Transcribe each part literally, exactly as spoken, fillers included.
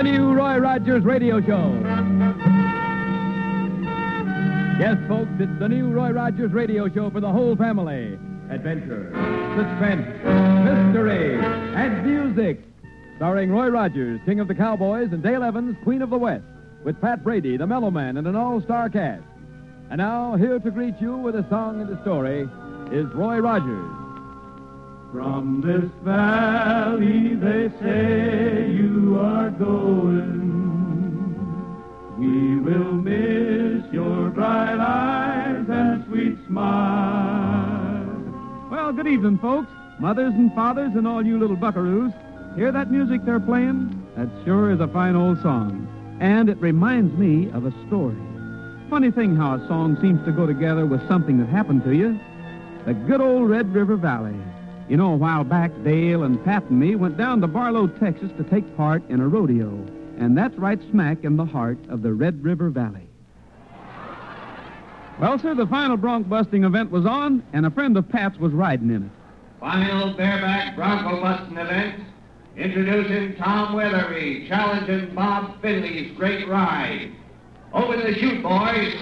new Roy Rogers radio show. Yes, folks, it's the new Roy Rogers radio show for the whole family. Adventure, suspense, mystery, and music. Starring Roy Rogers, King of the Cowboys, and Dale Evans, Queen of the West, with Pat Brady, the Mellow Man, and an all-star cast. And now, here to greet you with a song and a story is Roy Rogers. From this valley, they say you are going. We will miss your bright eyes and sweet smile. Well, good evening, folks. Mothers and fathers and all you little buckaroos. Hear that music they're playing? That sure is a fine old song. And it reminds me of a story. Funny thing how a song seems to go together with something that happened to you. The good old Red River Valley. You know, a while back, Dale and Pat and me went down to Barlow, Texas to take part in a rodeo. And that's right smack in the heart of the Red River Valley. Well, sir, the final bronc-busting event was on, and a friend of Pat's was riding in it. Final bareback bronco-busting event. Introducing Tom Weatherby, challenging Bob Finley's great ride. Over to the chute, boys.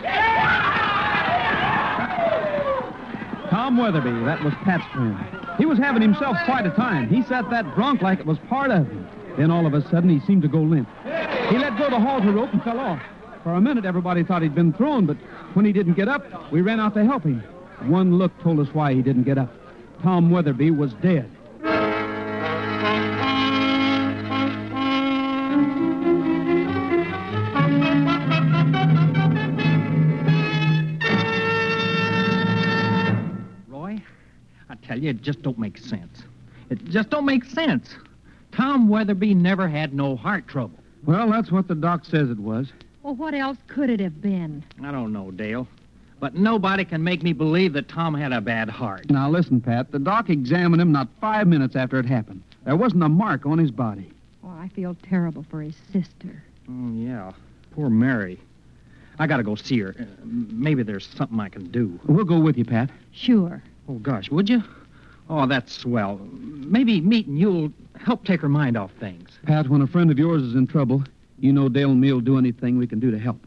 Tom Weatherby, that was Pat's friend. He was having himself quite a time. He sat that bronc like it was part of him. Then all of a sudden, he seemed to go limp. He let go the halter rope and fell off. For a minute, everybody thought he'd been thrown, but when he didn't get up, we ran out to help him. One look told us why he didn't get up. Tom Weatherby was dead. I tell you, it just don't make sense. It just don't make sense. Tom Weatherby never had no heart trouble. Well, that's what the doc says it was. Well, what else could it have been? I don't know, Dale. But nobody can make me believe that Tom had a bad heart. Now, listen, Pat. The doc examined him not five minutes after it happened. There wasn't a mark on his body. Oh, I feel terrible for his sister. Oh, yeah. Poor Mary. I gotta go see her. Uh, maybe there's something I can do. We'll go with you, Pat. Sure. Oh, gosh, would you? Oh, that's swell. Maybe meeting you'll help take her mind off things. Pat, when a friend of yours is in trouble, you know Dale and me will do anything we can do to help.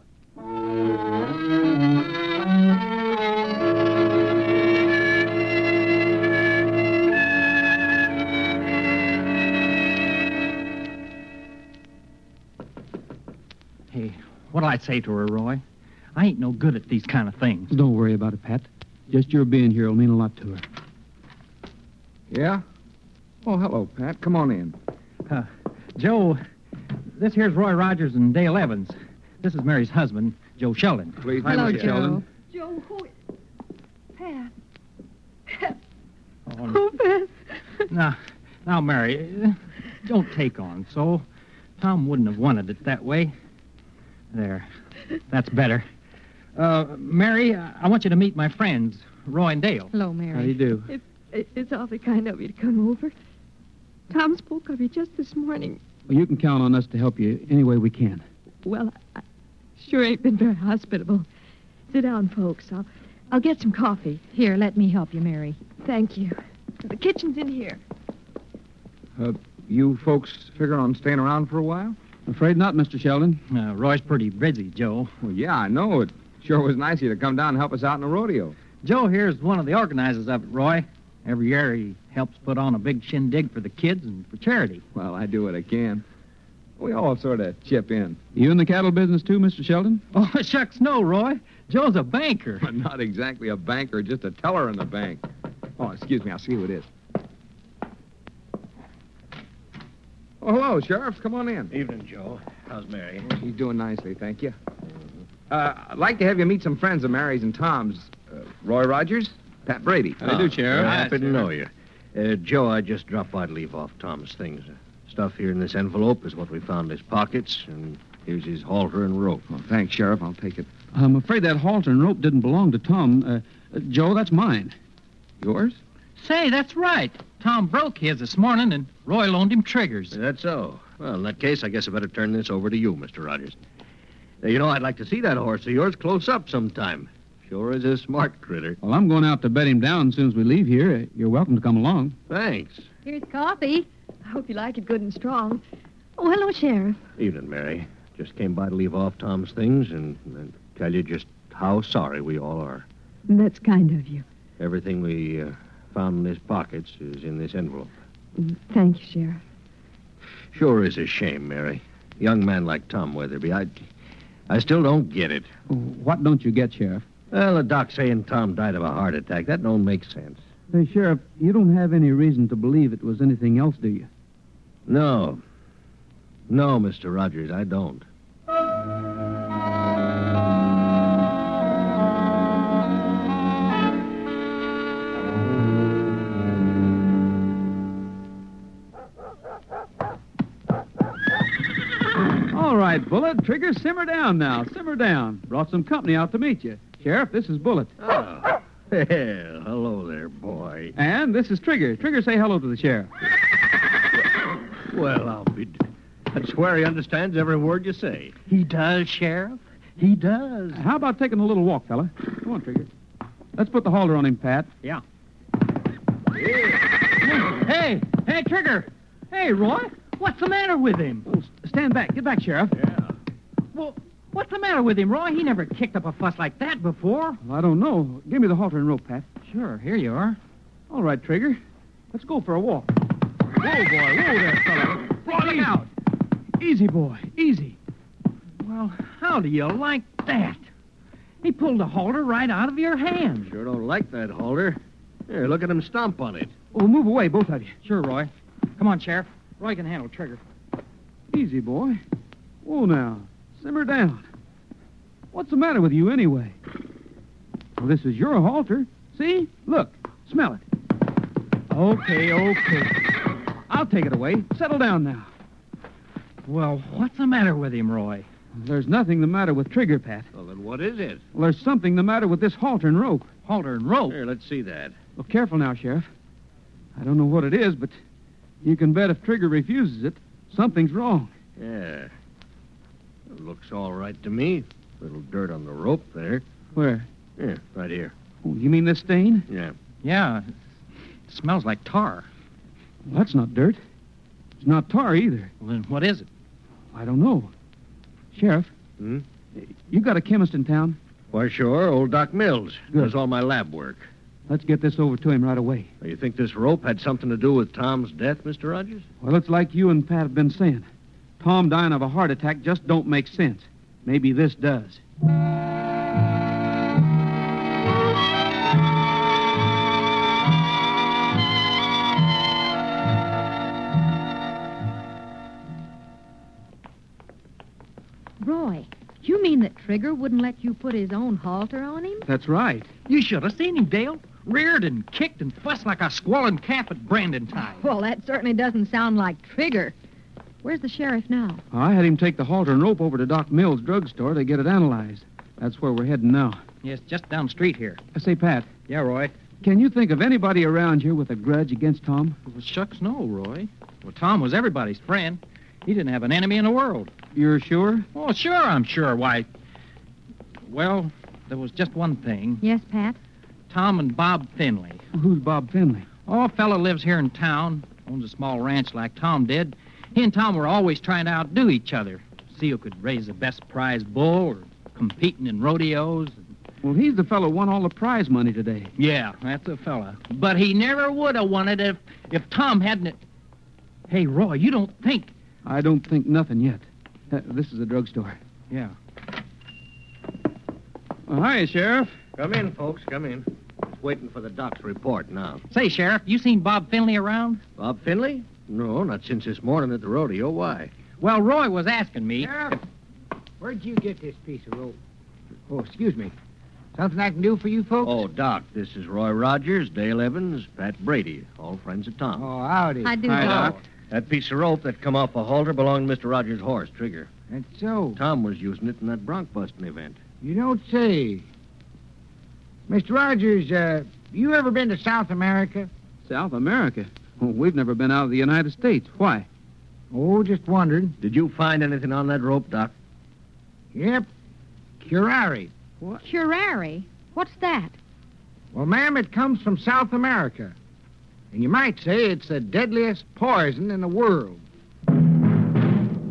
Hey, what'll I say to her, Roy? I ain't no good at these kind of things. Don't worry about it, Pat. Just your being here will mean a lot to her. Yeah? Oh, hello, Pat. Come on in. Uh, Joe, this here's Roy Rogers and Dale Evans. This is Mary's husband, Joe Sheldon. Please, Hello, Mister Joe. Sheldon. Joe, who... Pat. Oh, Oh, Pat. now, now, Mary, uh, don't take on so. Tom wouldn't have wanted it that way. There. That's better. Uh, Mary, I want you to meet my friends, Roy and Dale. Hello, Mary. How do you do? It, it, it's awfully kind of you to come over. Tom spoke of you just this morning. Well, you can count on us to help you any way we can. Well, I, I sure ain't been very hospitable. Sit down, folks. I'll, I'll get some coffee. Here, let me help you, Mary. Thank you. The kitchen's in here. Uh, you folks figure on staying around for a while? Afraid not, Mister Sheldon. Uh, Roy's pretty busy, Joe. Well, yeah, I know. It sure was nice of you to come down and help us out in the rodeo. Joe here's one of the organizers of it, Roy. Every year he helps put on a big shindig for the kids and for charity. Well, I do what I can. We all sort of chip in. You in the cattle business, too, Mister Sheldon? Oh, shucks, no, Roy. Joe's a banker. But not exactly a banker, just a teller in the bank. Oh, excuse me. I'll see who it is. Oh, hello, Sheriff. Come on in. Evening, Joe. How's Mary? She's doing nicely, thank you. Uh, I'd like to have you meet some friends of Mary's and Tom's. Uh, Roy Rogers, Pat Brady. How do you do, Sheriff? Hi, Happy to Sheriff. know you. Uh, Joe, I just dropped by to leave off Tom's things. Uh, stuff here in this envelope is what we found in his pockets, and here's his halter and rope. Oh, thanks, Sheriff. I'll take it. I'm afraid that halter and rope didn't belong to Tom. Uh, uh, Joe, that's mine. Yours? Say, that's right. Tom broke his this morning, and Roy loaned him triggers. That's so. Well, in that case, I guess I better turn this over to you, Mister Rogers. Uh, you know, I'd like to see that horse of yours close up sometime. Sure is a smart critter. Well, I'm going out to bed him down as soon as we leave here. Uh, You're welcome to come along. Thanks. Here's coffee. I hope you like it good and strong. Oh, Oh, hello, Sheriff. Evening, Mary. Just came by to leave off Tom's things and, and tell you just how sorry we all are. That's kind of you. Everything we uh, found in his pockets is in this envelope. Thank you, Sheriff. Sure is a shame, Mary. A young man like Tom Weatherby, I, I still don't get it. What don't you get, Sheriff? Well, the doc saying Tom died of a heart attack, that don't make sense. Hey, Sheriff, you don't have any reason to believe it was anything else, do you? No. No, Mister Rogers, I don't. All right, Bullet. Trigger, simmer down now. Simmer down. Brought some company out to meet you. Sheriff, this is Bullet. Oh. Well, hello there, boy. And this is Trigger. Trigger, say hello to the sheriff. Well, I'll be... I swear he understands every word you say. He does, Sheriff. He does. How about taking a little walk, fella? Come on, Trigger. Let's put the halter on him, Pat. Yeah. Hey, hey, Trigger. Hey, Roy. What's the matter with him? Oh, stand back. Get back, Sheriff. Yeah. Well, what's the matter with him, Roy? He never kicked up a fuss like that before. Well, I don't know. Give me the halter and rope, Pat. Sure, here you are. All right, Trigger. Let's go for a walk. Whoa, boy. Whoa there, fella. Roy, look out. Easy, boy. Easy. Well, how do you like that? He pulled the halter right out of your hand. Sure don't like that halter. Here, look at him stomp on it. Oh, move away, both of you. Sure, Roy. Come on, Sheriff. Roy can handle Trigger. Easy, boy. Whoa, now. Simmer down. What's the matter with you, anyway? Well, this is your halter. See? Look. Smell it. Okay, okay. I'll take it away. Settle down now. Well, what's the matter with him, Roy? There's nothing the matter with Trigger, Pat. Well, then what is it? Well, there's something the matter with this halter and rope. Halter and rope? Here, let's see that. Well, careful now, Sheriff. I don't know what it is, but you can bet if Trigger refuses it, something's wrong. Yeah. It looks all right to me. Little dirt on the rope there. Where? Here, right here. Oh, you mean this stain? Yeah. Yeah. It smells like tar. Well, that's not dirt. It's not tar either. Well, then what is it? I don't know. Sheriff, Hmm? you got a chemist in town? Why, sure. Old Doc Mills. Good. Does all my lab work. Let's get this over to him right away. Now, you think this rope had something to do with Tom's death, Mister Rogers? Well, it's like you and Pat have been saying. Tom dying of a heart attack just don't make sense. Maybe this does. Roy, you mean that Trigger wouldn't let you put his own halter on him? That's right. You should have seen him, Dale. Reared and kicked and fussed like a squalling calf at branding time. Well, that certainly doesn't sound like Trigger. Where's the sheriff now? I had him take the halter and rope over to Doc Mills' drugstore to get it analyzed. That's where we're heading now. Yes, just down the street here. I say, Pat, Yeah, Roy. can you think of anybody around here with a grudge against Tom? Well, shucks no, Roy. Well, Tom was everybody's friend. He didn't have an enemy in the world. You're sure? Oh, sure, I'm sure. Why, well, there was just one thing. Yes, Pat? Tom and Bob Finley. Who's Bob Finley? Oh, a fellow lives here in town, owns a small ranch like Tom did. He and Tom were always trying to outdo each other. See who could raise the best prize bull or competing in rodeos. Well, he's the fellow who won all the prize money today. Yeah, that's a fella. But he never would have won it if, if Tom hadn't... Hey, Roy, you don't think... I don't think nothing yet. Uh, this is the drugstore. Yeah. Oh, hi, Sheriff. Come in, folks, come in. Just waiting for the doc's report now. Say, Sheriff, you seen Bob Finley around? Bob Finley? No, not since this morning at the rodeo. Why? Well, Roy was asking me... Sheriff, where'd you get this piece of rope? Oh, excuse me. Something I can do for you folks? Oh, Doc, this is Roy Rogers, Dale Evans, Pat Brady, all friends of Tom. Oh, howdy. I do, Hi, Doc. Doc. That piece of rope that come off a halter belonged to Mister Rogers' horse, Trigger. That's so. Tom was using it in that bronc busting event. You don't say. Mister Rogers, uh, you ever been to South America? South America? Oh, we've never been out of the United States. Why? Oh, just wondered. Did you find anything on that rope, Doc? Yep. Curare. Curare? What's that? Well, ma'am, it comes from South America. And you might say it's the deadliest poison in the world.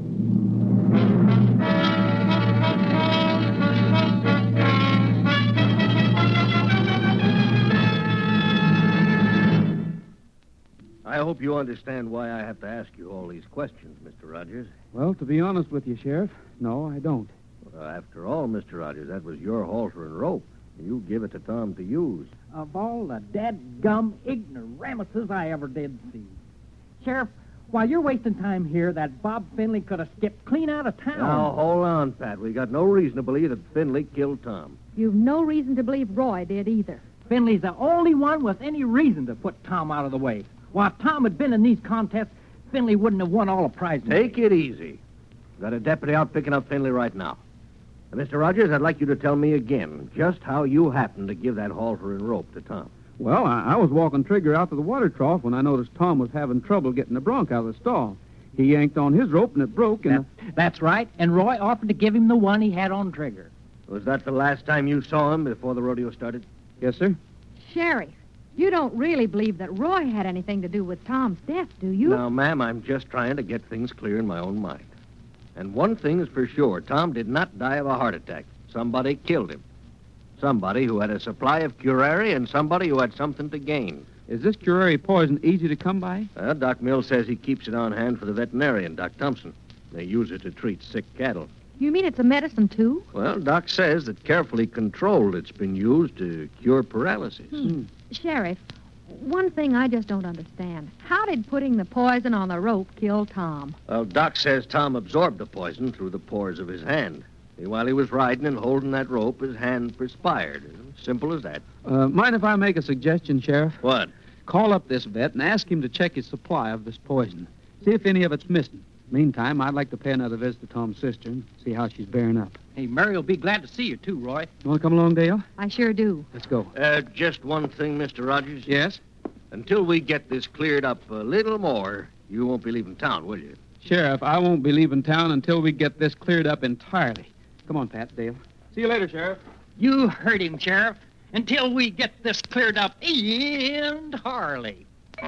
hope you understand why I have to ask you all these questions, Mister Rogers. Well, to be honest with you, Sheriff, no, I don't. Well, after all, Mister Rogers, that was your halter and rope. You give it to Tom to use. Of all the dadgum ignoramuses I ever did see. Sheriff, while you're wasting time here, that Bob Finley could have skipped clean out of town. Now, hold on, Pat. We got no reason to believe that Finley killed Tom. You've no reason to believe Roy did either. Finley's the only one with any reason to put Tom out of the way. While if Tom had been in these contests, Finley wouldn't have won all the prizes. Take it easy. Got a deputy out picking up Finley right now. And Mister Rogers, I'd like you to tell me again just how you happened to give that halter and rope to Tom. Well, I, I was walking Trigger out to the water trough when I noticed Tom was having trouble getting the bronc out of the stall. He yanked on his rope and it broke. And that, that's right. And Roy offered to give him the one he had on Trigger. Was that the last time you saw him before the rodeo started? Yes, sir. Sheriff, you don't really believe that Roy had anything to do with Tom's death, do you? Now, ma'am, I'm just trying to get things clear in my own mind. And one thing is for sure, Tom did not die of a heart attack. Somebody killed him. Somebody who had a supply of curare and somebody who had something to gain. Is this curare poison easy to come by? Well, Doc Mills says he keeps it on hand for the veterinarian, Doc Thompson. They use it to treat sick cattle. You mean it's a medicine, too? Well, Doc says that carefully controlled, it's been used to cure paralysis. Hmm. Sheriff, one thing I just don't understand. How did putting the poison on the rope kill Tom? Well, Doc says Tom absorbed the poison through the pores of his hand. While he was riding and holding that rope, his hand perspired. Simple as that. Uh, mind if I make a suggestion, Sheriff? What? Call up this vet and ask him to check his supply of this poison. See if any of it's missing. Meantime, I'd like to pay another visit to Tom's sister and see how she's bearing up. Hey, Mary will be glad to see you, too, Roy. You want to come along, Dale? I sure do. Let's go. Uh, just one thing, Mister Rogers. Yes? Until we get this cleared up a little more, you won't be leaving town, will you? Sheriff, I won't be leaving town until we get this cleared up entirely. Come on, Pat, Dale. See you later, Sheriff. You heard him, Sheriff. Until we get this cleared up and Harley.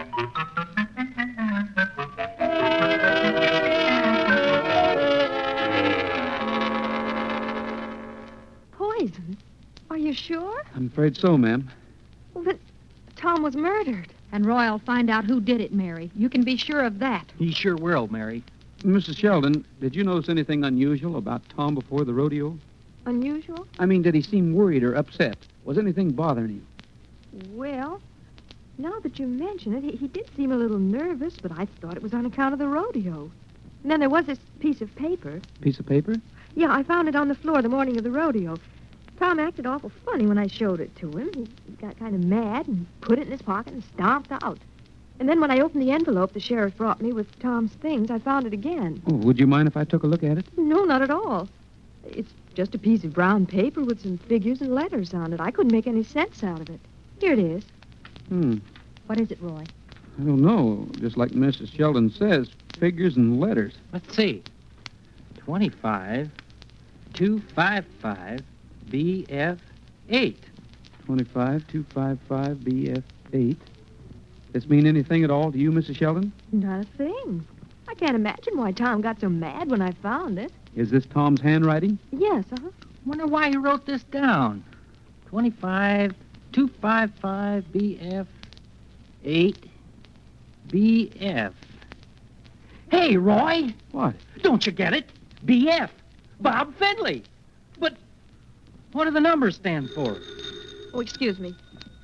Poison? Are you sure? I'm afraid so, ma'am. Well, but Tom was murdered. And Roy will find out who did it, Mary. You can be sure of that. He sure will, Mary. Missus Sheldon, did you notice anything unusual about Tom before the rodeo? Unusual? I mean, did he seem worried or upset? Was anything bothering him? Well, now that you mention it, he, he did seem a little nervous, but I thought it was on account of the rodeo. And then there was this piece of paper. Piece of paper? Yeah, I found it on the floor the morning of the rodeo. Tom acted awful funny when I showed it to him. He, he got kind of mad and put it in his pocket and stomped out. And then when I opened the envelope the sheriff brought me with Tom's things, I found it again. Oh, would you mind if I took a look at it? No, not at all. It's just a piece of brown paper with some figures and letters on it. I couldn't make any sense out of it. Here it is. Hmm. What is it, Roy? I don't know. Just like Missus Sheldon says, figures and letters. Let's see. twenty-five, two fifty-five, B F eight. twenty-five, two fifty-five, B F eight. This mean anything at all to you, Missus Sheldon? Not a thing. I can't imagine why Tom got so mad when I found it. Is this Tom's handwriting? Yes, uh-huh. Wonder why he wrote this down. twenty-five, two fifty-five, B F eight, B F. Hey, Roy! What? Don't you get it? B F. Bob Finley. But what do the numbers stand for? Oh, excuse me.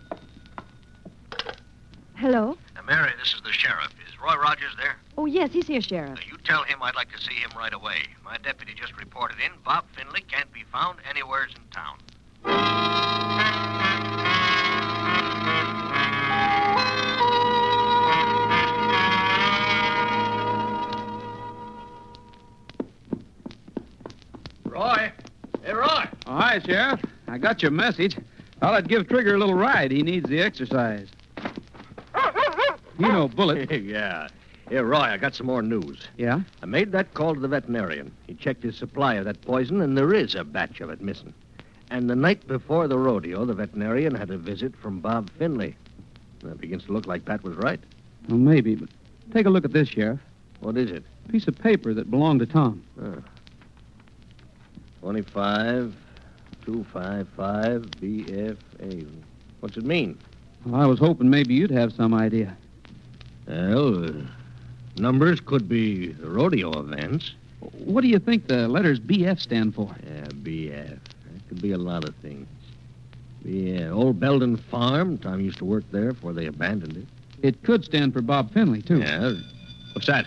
Hello? Uh, Mary, this is the sheriff. Is Roy Rogers there? Oh, yes, he's here, Sheriff. Uh, you tell him I'd like to see him right away. My deputy just reported in. Bob Finley can't be found anywheres in town. Roy. Hey, Roy. Oh, hi, Sheriff. I got your message. Thought I'd give Trigger a little ride. He needs the exercise. You know, Bullet. Yeah. Here, Roy, I got some more news. Yeah? I made that call to the veterinarian. He checked his supply of that poison, and there is a batch of it missing. And the night before the rodeo, the veterinarian had a visit from Bob Finley. That begins to look like Pat was right. Well, maybe, but take a look at this, Sheriff. What is it? A piece of paper that belonged to Tom. Oh. twenty-five, two fifty-five, B F A. What's it mean? Well, I was hoping maybe you'd have some idea. Well, uh, numbers could be the rodeo events. What do you think the letters B F stand for? Yeah, B F. That could be a lot of things. Yeah, old Belden Farm. Tom used to work there before they abandoned it. It could stand for Bob Finley, too. Yeah. What's that?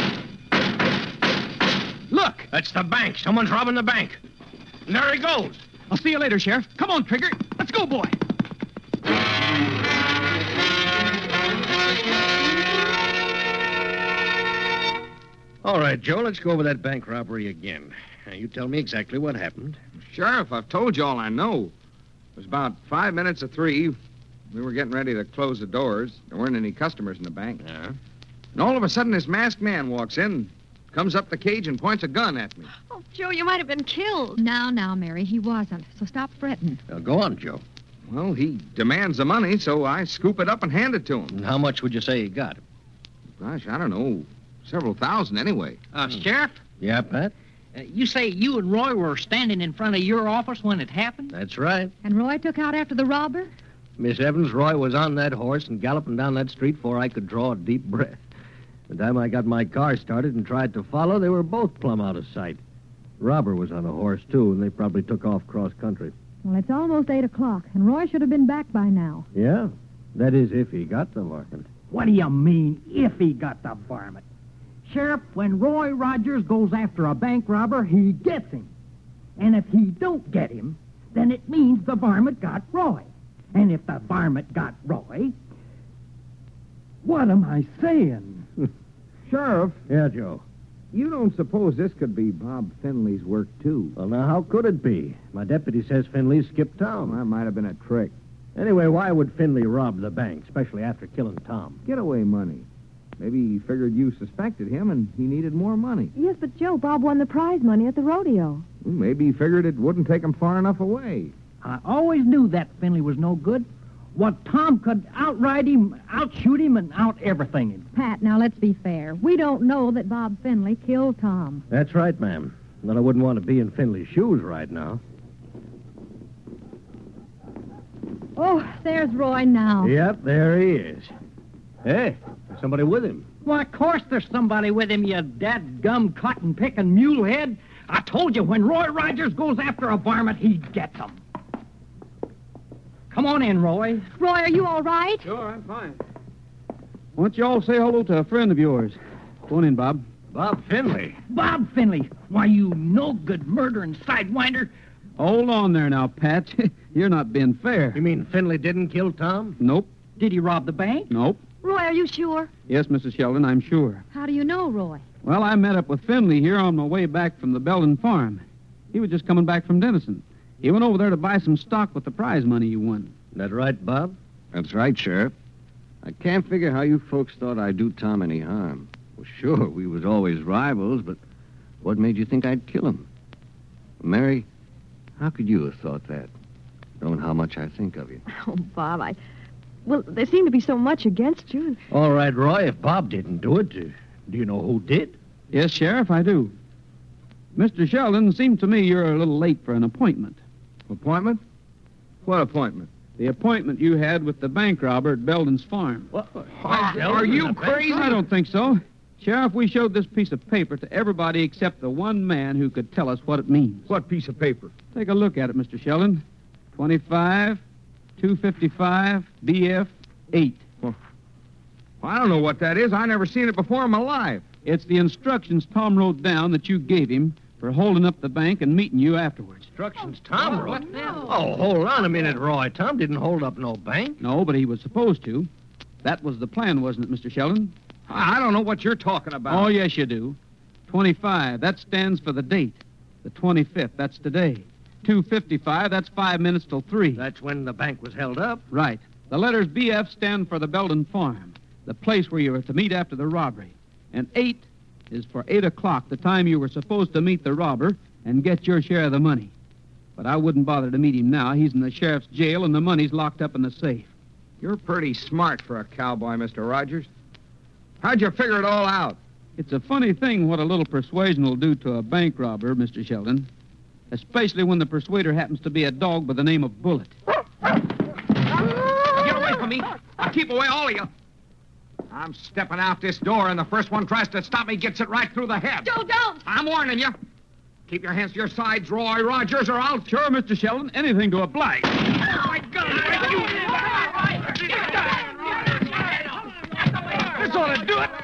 Look! That's the bank. Someone's robbing the bank. And there he goes. I'll see you later, Sheriff. Come on, Trigger. Let's go, boy. All right, Joe, let's go over that bank robbery again. Now, you tell me exactly what happened. Sheriff, I've told you all I know. It was about five minutes of three. We were getting ready to close the doors. There weren't any customers in the bank. Yeah? And all of a sudden, this masked man walks in, comes up the cage, and points a gun at me. Oh, Joe, you might have been killed. Now, now, Mary, he wasn't. So stop fretting. Now, go on, Joe. Well, he demands the money, so I scoop it up and hand it to him. And how much would you say he got? Gosh, I don't know. Several thousand, anyway. Uh, Sheriff, Yeah, Pat? uh, you say you and Roy were standing in front of your office when it happened? That's right. And Roy took out after the robber? Miss Evans, Roy was on that horse and galloping down that street before I could draw a deep breath. The time I got my car started and tried to follow, they were both plumb out of sight. Robber was on a horse, too, and they probably took off cross-country. Well, it's almost eight o'clock, and Roy should have been back by now. Yeah? That is, if he got the varmint. What do you mean, if he got the varmint? Sheriff, when Roy Rogers goes after a bank robber, he gets him. And if he don't get him, then it means the varmint got Roy. And if the varmint got Roy... What am I saying? Sheriff, Yeah, Joe. you don't suppose this could be Bob Finley's work, too? Well, now, how could it be? My deputy says Finley skipped Well, town. that might have been a trick. Anyway, why would Finley rob the bank, especially after killing Tom? Getaway money. Maybe he figured you suspected him and he needed more money. Yes, but Joe, Bob won the prize money at the rodeo. Well, maybe he figured it wouldn't take him far enough away. I always knew that Finley was no good. What Tom could outride him, outshoot him, and out everything him. Pat, now let's be fair. We don't know that Bob Finley killed Tom. That's right, ma'am. But I wouldn't want to be in Finley's shoes right now. Oh, there's Roy now. Yep, there he is. Hey, there's somebody with him. Why, of course there's somebody with him, you dadgum cotton-picking mulehead. I told you, when Roy Rogers goes after a varmint, he gets them. Come on in, Roy. Roy, are you all right? Sure, I'm fine. Why don't you all say hello to a friend of yours? Go on in, Bob. Bob Finley. Bob Finley. Why, you no-good murdering sidewinder. Hold on there now, Pat. You're not being fair. You mean Finley didn't kill Tom? Nope, Did he rob the bank? nope. Roy, are you sure? Yes, Missus Sheldon, I'm sure. How do you know, Roy? Well, I met up with Finley here on my way back from the Belden farm. He was just coming back from Denison. He went over there to buy some stock with the prize money he won. That right, Bob? That's right, Sheriff. I can't figure how you folks thought I'd do Tom any harm. Well, sure, we was always rivals, but what made you think I'd kill him? Mary, how could you have thought that, knowing how much I think of you? Oh, Bob, I... Well, there seemed to be so much against you. All right, Roy, if Bob didn't do it, uh, do you know who did? Yes, Sheriff, I do. Mister Sheldon, it seemed to me you're a little late for an appointment. Appointment? What appointment? The appointment you had with the bank robber at Belden's farm. What? Are you crazy? I don't think so. Sheriff, we showed this piece of paper to everybody except the one man who could tell us what it means. What piece of paper? Take a look at it, Mister Sheldon. twenty-five, two fifty-five, B F eight. Well, I don't know what that is. I never seen it before in my life. It's the instructions Tom wrote down that you gave him for holding up the bank and meeting you afterwards. Instructions Tom wrote? Oh, hold on a minute, Roy. Tom didn't hold up no bank. No, but he was supposed to. That was the plan, wasn't it, Mister Sheldon? I I don't know what you're talking about. Oh, yes, you do. twenty-five, that stands for the date. The twenty-fifth, that's today. two fifty-five, that's five minutes till three. That's when the bank was held up. Right. The letters B F stand for the Belden farm, the place where you were to meet after the robbery. And eight is for eight o'clock, the time you were supposed to meet the robber and get your share of the money. But I wouldn't bother to meet him now. He's in the sheriff's jail and the money's locked up in the safe. You're pretty smart for a cowboy, Mister Rogers. How'd you figure it all out? It's a funny thing what a little persuasion will do to a bank robber, Mister Sheldon. Especially when the persuader happens to be a dog by the name of Bullet. Get away from me. I'll keep away all of you. I'm stepping out this door, and the first one tries to stop me gets it right through the head. Joe, don't! I'm warning you. Keep your hands to your sides, Roy Rogers, or I'll... Sure, Mister Sheldon. Anything to oblige. Oh, my God! This ought to do it.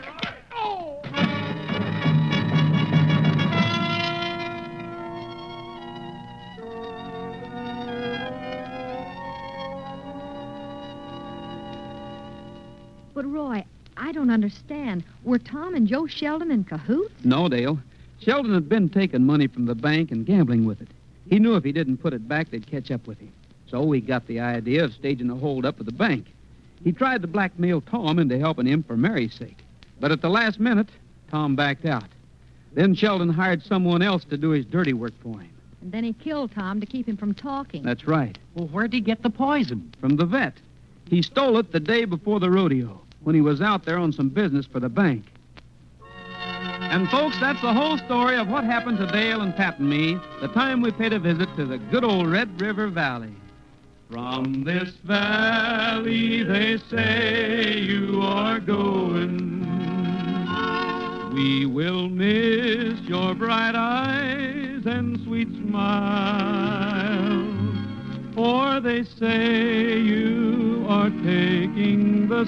But, Roy, I don't understand. Were Tom and Joe Sheldon in cahoots? No, Dale. Sheldon had been taking money from the bank and gambling with it. He knew if he didn't put it back, they'd catch up with him. So he got the idea of staging a hold-up at the bank. He tried to blackmail Tom into helping him for Mary's sake. But at the last minute, Tom backed out. Then Sheldon hired someone else to do his dirty work for him. And then he killed Tom to keep him from talking. That's right. Well, where'd he get the poison? From the vet. He stole it the day before the rodeo, when he was out there on some business for the bank. And, folks, that's the whole story of what happened to Dale and Pat and me the time we paid a visit to the good old Red River Valley. From this valley, they say you are going. We will miss your bright eyes and sweet smile. For they say you are taking the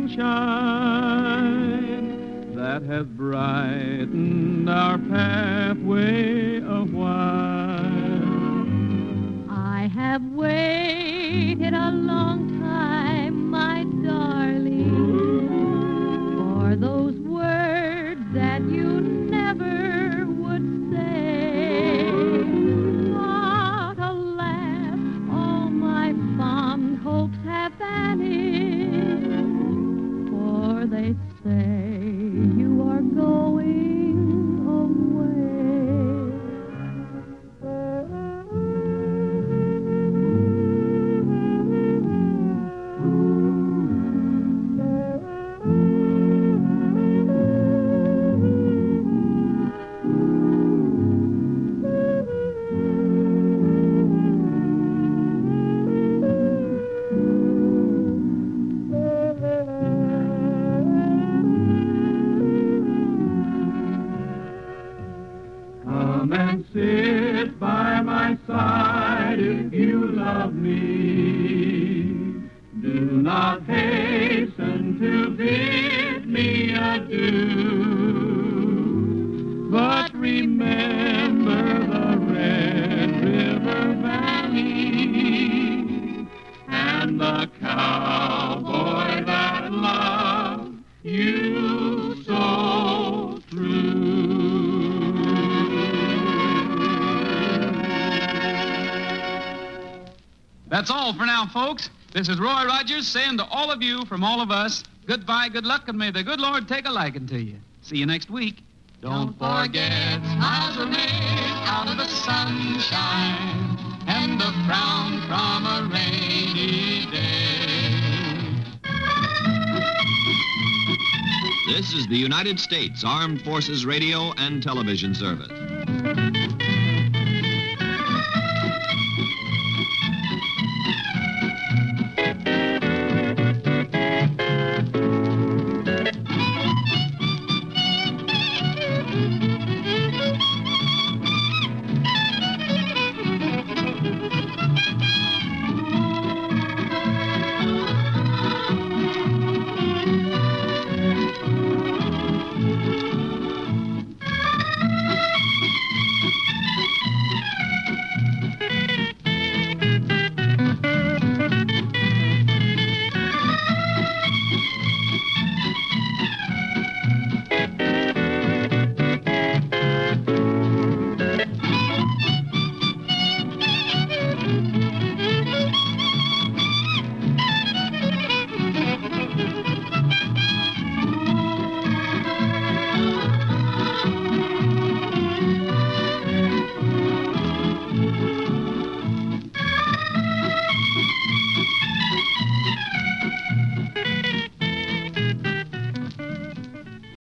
sunshine that has brightened our pathway a while. I have waited a long time, my darling, for those words that you never would say. But alas, all my fond hopes have vanished, for they say you are going away. Come and sit by my side if you love me. Do not hasten to bid me adieu, but remember the Red River Valley and the cowboy that loved you so true. That's all for now, folks. This is Roy Rogers saying to all of you from all of us, goodbye, good luck, and may the good Lord take a liking to you. See you next week. Don't forget, smiles are made out of the sunshine and a frown from a rainy day. This is the United States Armed Forces Radio and Television Service.